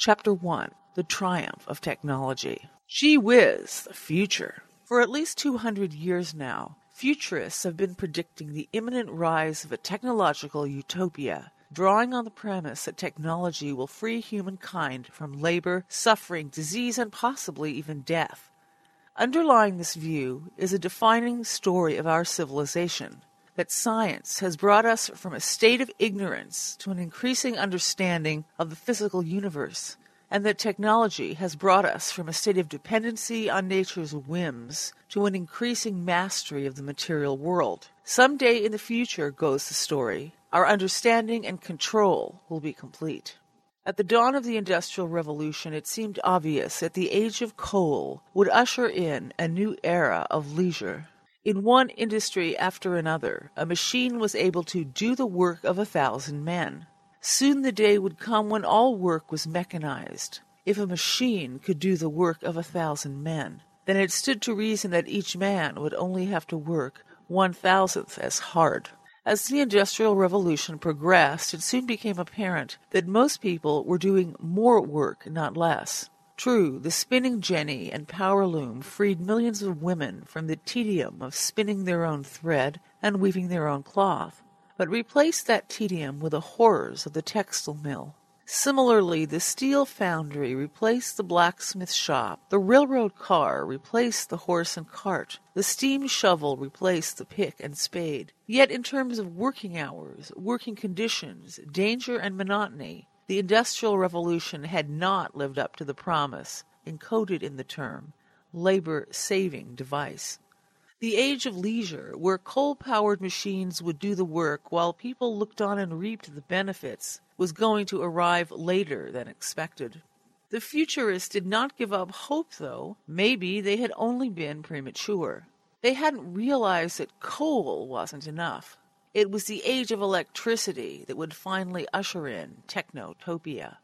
Chapter 1. The Triumph of Technology. Gee whiz, the future. For at least 200 years now, futurists have been predicting the imminent rise of a technological utopia, drawing on the premise that technology will free humankind from labor, suffering, disease, and possibly even death. Underlying this view is a defining story of our civilization, that science has brought us from a state of ignorance to an increasing understanding of the physical universe, and that technology has brought us from a state of dependency on nature's whims to an increasing mastery of the material world. Someday in the future, goes the story, our understanding and control will be complete. At the dawn of the Industrial Revolution, it seemed obvious that the age of coal would usher in a new era of leisure. In one industry after another, a machine was able to do the work of 1,000 men. Soon the day would come when all work was mechanized. If a machine could do the work of 1,000 men, then it stood to reason that each man would only have to work 1,000th as hard. As the Industrial Revolution progressed, it soon became apparent that most people were doing more work, not less. True, the spinning jenny and power loom freed millions of women from the tedium of spinning their own thread and weaving their own cloth, but replaced that tedium with the horrors of the textile mill. Similarly, the steel foundry replaced the blacksmith shop, the railroad car replaced the horse and cart, the steam shovel replaced the pick and spade. Yet in terms of working hours, working conditions, danger, and monotony, the Industrial Revolution had not lived up to the promise encoded in the term labor-saving device. The age of leisure, where coal-powered machines would do the work while people looked on and reaped the benefits, was going to arrive later than expected. The futurists did not give up hope, though. Maybe they had only been premature. They hadn't realized that coal wasn't enough. It was the age of electricity that would finally usher in technotopia.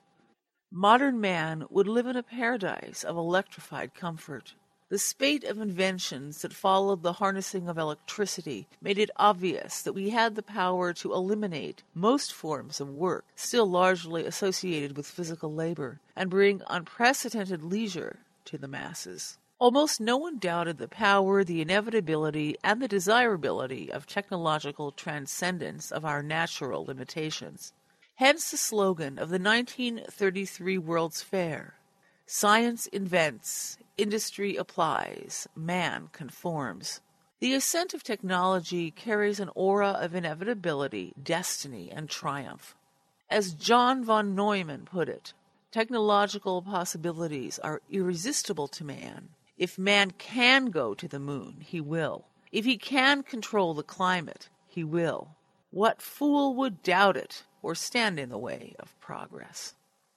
Modern man would live in a paradise of electrified comfort. The spate of inventions that followed the harnessing of electricity made it obvious that we had the power to eliminate most forms of work still largely associated with physical labor and bring unprecedented leisure to the masses. Almost no one doubted the power, the inevitability, and the desirability of technological transcendence of our natural limitations. Hence the slogan of the 1933 World's Fair: "Science invents, industry applies, man conforms." The ascent of technology carries an aura of inevitability, destiny, and triumph. As John von Neumann put it, technological possibilities are irresistible to man. If man can go to the moon, he will. If he can control the climate, he will. What fool would doubt it or stand in the way of progress?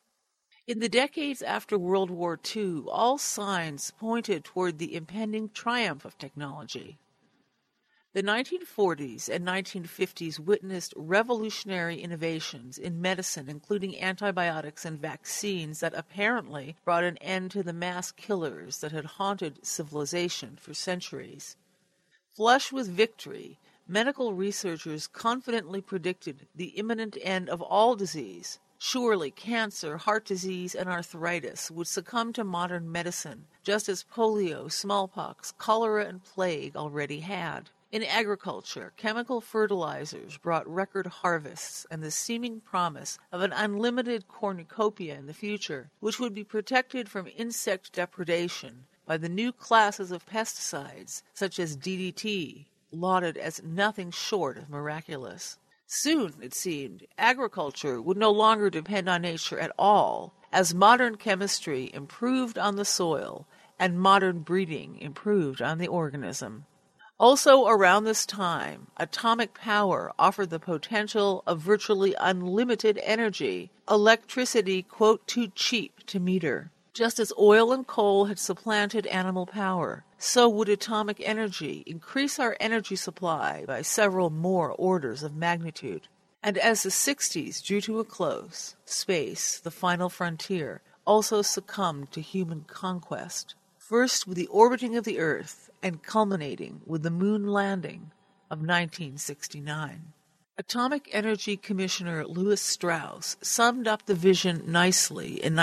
In the decades after World War II, all signs pointed toward the impending triumph of technology. The 1940s and 1950s witnessed revolutionary innovations in medicine, including antibiotics and vaccines that apparently brought an end to the mass killers that had haunted civilization for centuries. Flush with victory, medical researchers confidently predicted the imminent end of all disease. Surely cancer, heart disease, and arthritis would succumb to modern medicine, just as polio, smallpox, cholera, and plague already had. In agriculture, chemical fertilizers brought record harvests and the seeming promise of an unlimited cornucopia in the future, which would be protected from insect depredation by the new classes of pesticides, such as DDT, lauded as nothing short of miraculous. Soon, it seemed, agriculture would no longer depend on nature at all, as modern chemistry improved on the soil and modern breeding improved on the organism. Also around this time, atomic power offered the potential of virtually unlimited energy, electricity, quote, too cheap to meter. Just as oil and coal had supplanted animal power, so would atomic energy increase our energy supply by several more orders of magnitude. And as the 60s drew to a close, space, the final frontier, also succumbed to human conquest, first with the orbiting of the Earth and culminating with the moon landing of 1969. Atomic Energy Commissioner Lewis Strauss summed up the vision nicely in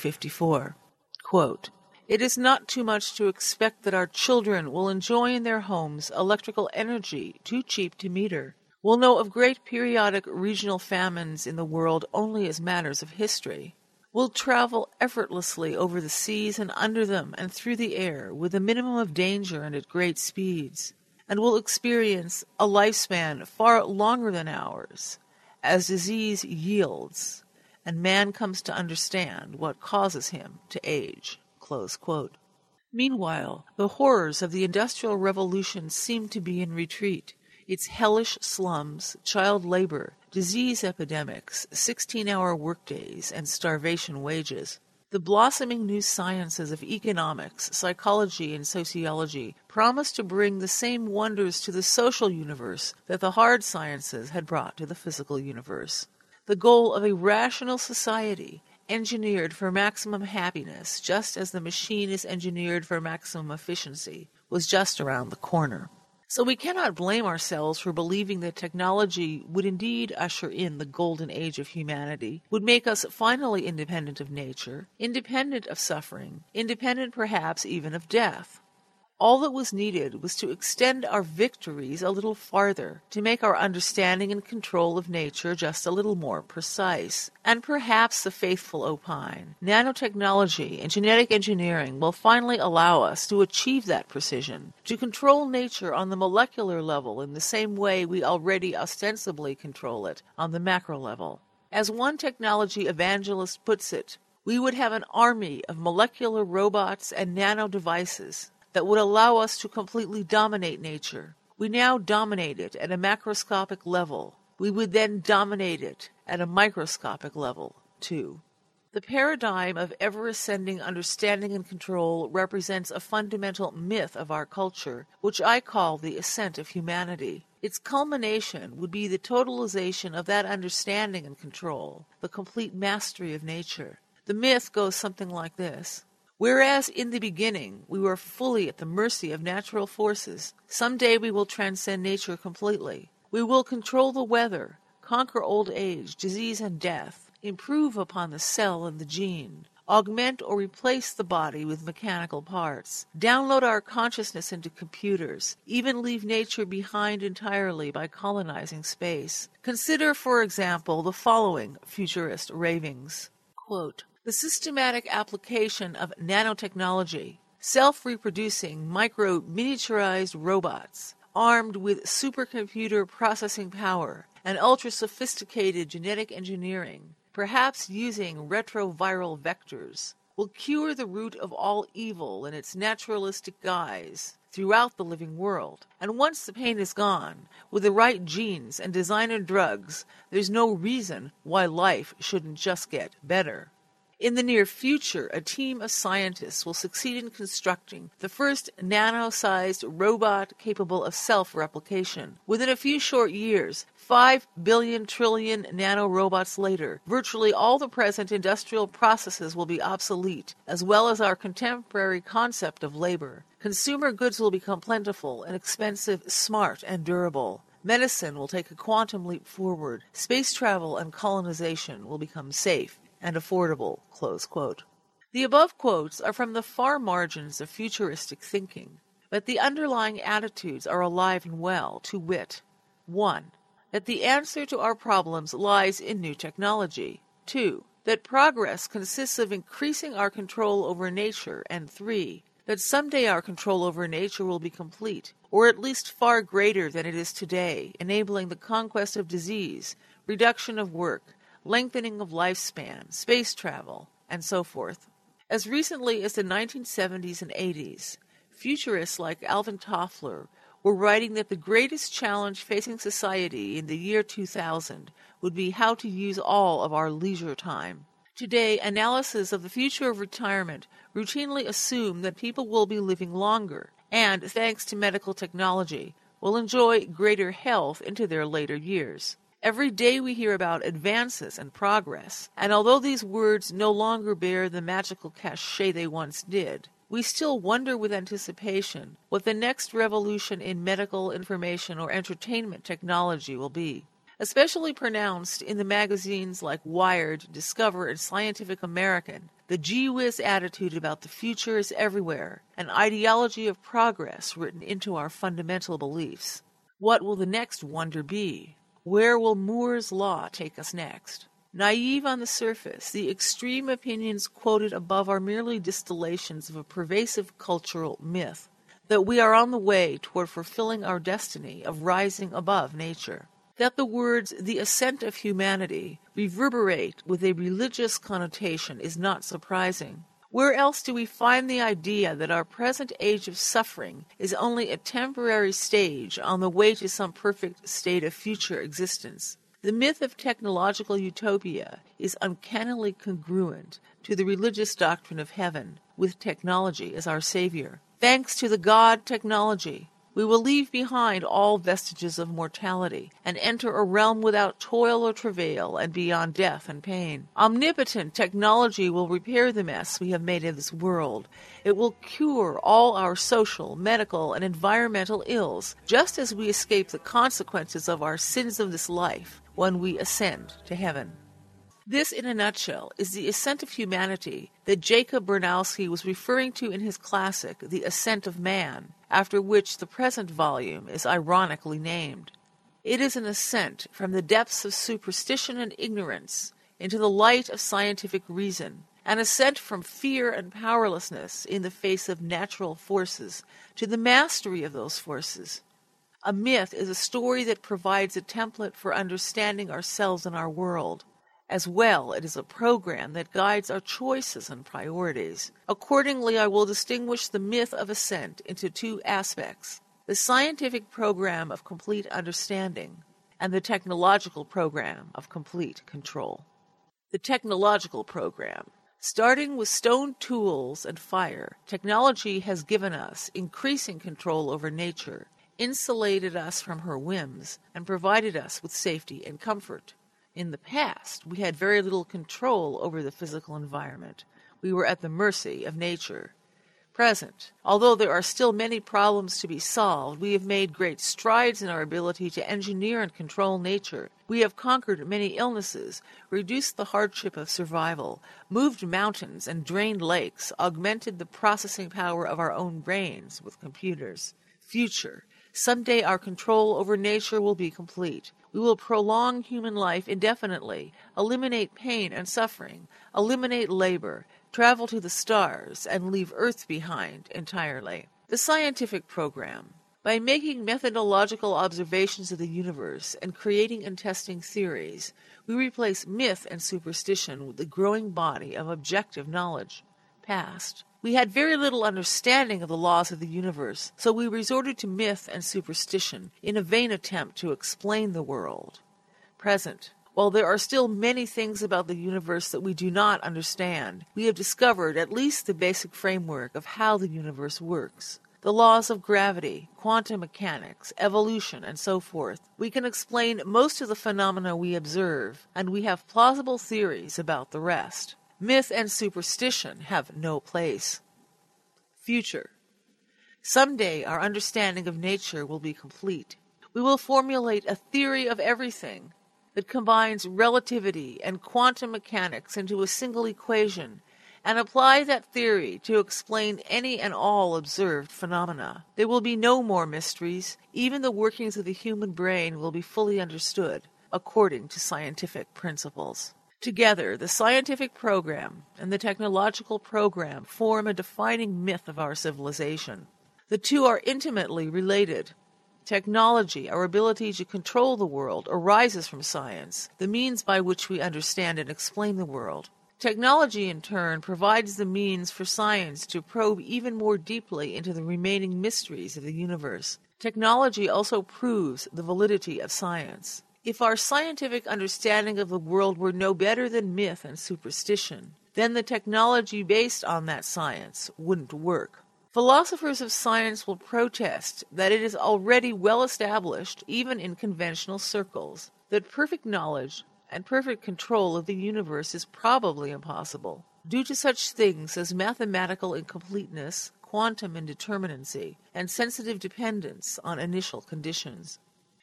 1954. Quote, "It is not too much to expect that our children will enjoy in their homes electrical energy too cheap to meter, will know of great periodic regional famines in the world only as matters of history, will travel effortlessly over the seas and under them and through the air with a minimum of danger and at great speeds, and will experience a lifespan far longer than ours as disease yields and man comes to understand what causes him to age." Close quote. Meanwhile, the horrors of the Industrial Revolution seem to be in retreat. Its hellish slums, child labor, disease epidemics, 16-hour workdays, and starvation wages. The blossoming new sciences of economics, psychology, and sociology promise to bring the same wonders to the social universe that the hard sciences had brought to the physical universe. The goal of a rational society, engineered for maximum happiness, just as the machine is engineered for maximum efficiency, was just around the corner. So we cannot blame ourselves for believing that technology would indeed usher in the golden age of humanity, would make us finally independent of nature, independent of suffering, independent perhaps even of death. All that was needed was to extend our victories a little farther, to make our understanding and control of nature just a little more precise. And perhaps the faithful opine, nanotechnology and genetic engineering will finally allow us to achieve that precision, to control nature on the molecular level in the same way we already ostensibly control it on the macro level. As one technology evangelist puts it, we would have an army of molecular robots and nano devices that would allow us to completely dominate nature. We now dominate it at a macroscopic level. We would then dominate it at a microscopic level, too. The paradigm of ever-ascending understanding and control represents a fundamental myth of our culture, which I call the ascent of humanity. Its culmination would be the totalization of that understanding and control, the complete mastery of nature. The myth goes something like this. Whereas in the beginning we were fully at the mercy of natural forces, someday we will transcend nature completely. We will control the weather, conquer old age, disease, and death, improve upon the cell and the gene, augment or replace the body with mechanical parts, download our consciousness into computers, even leave nature behind entirely by colonizing space. Consider, for example, the following futurist ravings. Quote, "The systematic application of nanotechnology, self-reproducing micro-miniaturized robots, armed with supercomputer processing power and ultra-sophisticated genetic engineering, perhaps using retroviral vectors, will cure the root of all evil in its naturalistic guise throughout the living world. And once the pain is gone, with the right genes and designer drugs, there's no reason why life shouldn't just get better." In the near future, a team of scientists will succeed in constructing the first nano-sized robot capable of self-replication. Within a few short years, 5 billion trillion nanorobots later, virtually all the present industrial processes will be obsolete, as well as our contemporary concept of labor. Consumer goods will become plentiful and expensive, smart and durable. Medicine will take a quantum leap forward. Space travel and colonization will become safe and affordable." Close quote. The above quotes are from the far margins of futuristic thinking, but the underlying attitudes are alive and well, to wit, 1. That the answer to our problems lies in new technology, 2. That progress consists of increasing our control over nature, and 3. That someday our control over nature will be complete, or at least far greater than it is today, enabling the conquest of disease, reduction of work, lengthening of lifespan, space travel, and so forth. As recently as the 1970s and 80s, futurists like Alvin Toffler were writing that the greatest challenge facing society in the year 2000 would be how to use all of our leisure time. Today, analysis of the future of retirement routinely assume that people will be living longer and, thanks to medical technology, will enjoy greater health into their later years. Every day we hear about advances and progress, and although these words no longer bear the magical cachet they once did, we still wonder with anticipation what the next revolution in medical, information, or entertainment technology will be. Especially pronounced in the magazines like Wired, Discover, and Scientific American, the gee-whiz attitude about the future is everywhere, an ideology of progress written into our fundamental beliefs. What will the next wonder be? Where will Moore's Law take us next? Naive on the surface, the extreme opinions quoted above are merely distillations of a pervasive cultural myth, that we are on the way toward fulfilling our destiny of rising above nature. That the words, the ascent of humanity, reverberate with a religious connotation is not surprising. Where else do we find the idea that our present age of suffering is only a temporary stage on the way to some perfect state of future existence? The myth of technological utopia is uncannily congruent to the religious doctrine of heaven, with technology as our savior. Thanks to the God technology, we will leave behind all vestiges of mortality and enter a realm without toil or travail and beyond death and pain. Omnipotent technology will repair the mess we have made of this world. It will cure all our social, medical, and environmental ills, just as we escape the consequences of our sins of this life when we ascend to heaven. This, in a nutshell, is the ascent of humanity that Jacob Bernowski was referring to in his classic, The Ascent of Man, after which the present volume is ironically named. It is an ascent from the depths of superstition and ignorance into the light of scientific reason, an ascent from fear and powerlessness in the face of natural forces to the mastery of those forces. A myth is a story that provides a template for understanding ourselves and our world. As well, it is a program that guides our choices and priorities. Accordingly, I will distinguish the myth of ascent into two aspects: the scientific program of complete understanding and the technological program of complete control. The technological program. Starting with stone tools and fire, technology has given us increasing control over nature, insulated us from her whims, and provided us with safety and comfort. In the past, we had very little control over the physical environment. We were at the mercy of nature. Present, although there are still many problems to be solved, we have made great strides in our ability to engineer and control nature. We have conquered many illnesses, reduced the hardship of survival, moved mountains and drained lakes, augmented the processing power of our own brains with computers. Future. Someday our control over nature will be complete. We will prolong human life indefinitely, eliminate pain and suffering, eliminate labor, travel to the stars, and leave Earth behind entirely. The scientific program. By making methodological observations of the universe and creating and testing theories, we replace myth and superstition with the growing body of objective knowledge. Past. We had very little understanding of the laws of the universe, so we resorted to myth and superstition in a vain attempt to explain the world. Present. While there are still many things about the universe that we do not understand, we have discovered at least the basic framework of how the universe works. The laws of gravity, quantum mechanics, evolution, and so forth. We can explain most of the phenomena we observe, and we have plausible theories about the rest. Myth and superstition have no place. Future. Someday our understanding of nature will be complete. We will formulate a theory of everything that combines relativity and quantum mechanics into a single equation and apply that theory to explain any and all observed phenomena. There will be no more mysteries. Even the workings of the human brain will be fully understood according to scientific principles. Together, the scientific program and the technological program form a defining myth of our civilization. The two are intimately related. Technology, our ability to control the world, arises from science, the means by which we understand and explain the world. Technology, in turn, provides the means for science to probe even more deeply into the remaining mysteries of the universe. Technology also proves the validity of science. If our scientific understanding of the world were no better than myth and superstition, then the technology based on that science wouldn't work. Philosophers of science will protest that it is already well established, even in conventional circles, that perfect knowledge and perfect control of the universe is probably impossible, due to such things as mathematical incompleteness, quantum indeterminacy, and sensitive dependence on initial conditions.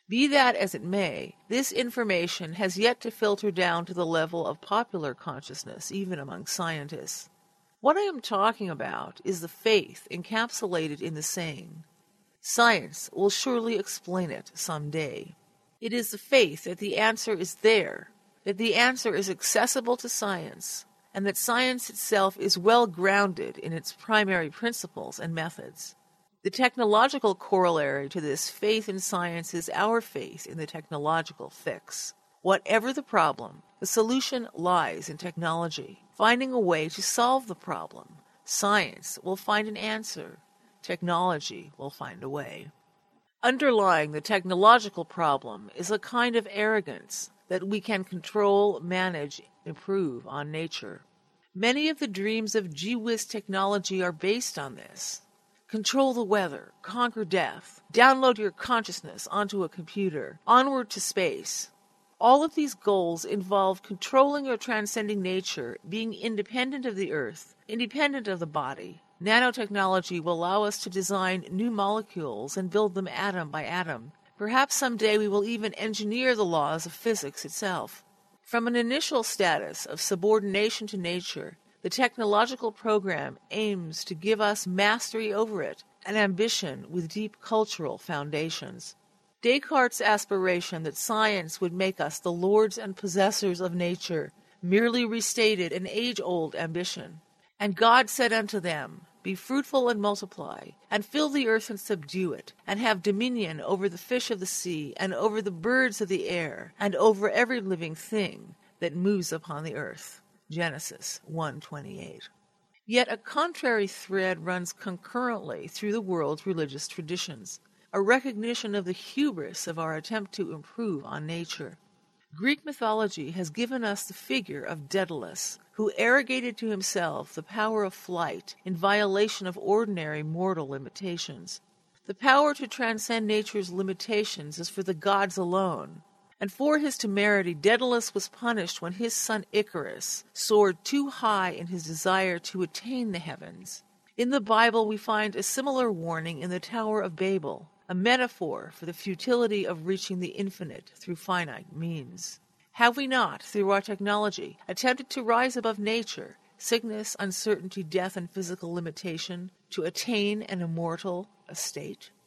Be that as it may, this information has yet to filter down to the level of popular consciousness, even among scientists. What I am talking about is the faith encapsulated in the saying, "Science will surely explain it some day." It is the faith that the answer is there, that the answer is accessible to science, and that science itself is well grounded in its primary principles and methods. The technological corollary to this faith in science is our faith in the technological fix. Whatever the problem, the solution lies in technology, finding a way to solve the problem. Science will find an answer. Technology will find a way. Underlying the technological problem is a kind of arrogance that we can control, manage, improve on nature. Many of the dreams of gee-whiz technology are based on this. Control the weather, conquer death, download your consciousness onto a computer, onward to space. All of these goals involve controlling or transcending nature, being independent of the earth, independent of the body. Nanotechnology will allow us to design new molecules and build them atom by atom. Perhaps someday we will even engineer the laws of physics itself. From an initial status of subordination to nature, the technological program aims to give us mastery over it, an ambition with deep cultural foundations. Descartes' aspiration that science would make us the lords and possessors of nature merely restated an age-old ambition. And God said unto them, Be fruitful and multiply, and fill the earth and subdue it, and have dominion over the fish of the sea, and over the birds of the air, and over every living thing that moves upon the earth. Genesis 1:28. Yet a contrary thread runs concurrently through the world's religious traditions, a recognition of the hubris of our attempt to improve on nature. Greek mythology has given us the figure of Daedalus, who arrogated to himself the power of flight in violation of ordinary mortal limitations. The power to transcend nature's limitations is for the gods alone, and for his temerity Daedalus was punished when his son Icarus soared too high in his desire to attain the heavens. In the Bible we find a similar warning in the Tower of Babel, a metaphor for the futility of reaching the infinite through finite means. Have we not, through our technology, attempted to rise above nature, sickness, uncertainty, death, and physical limitation, to attain an immortal estate?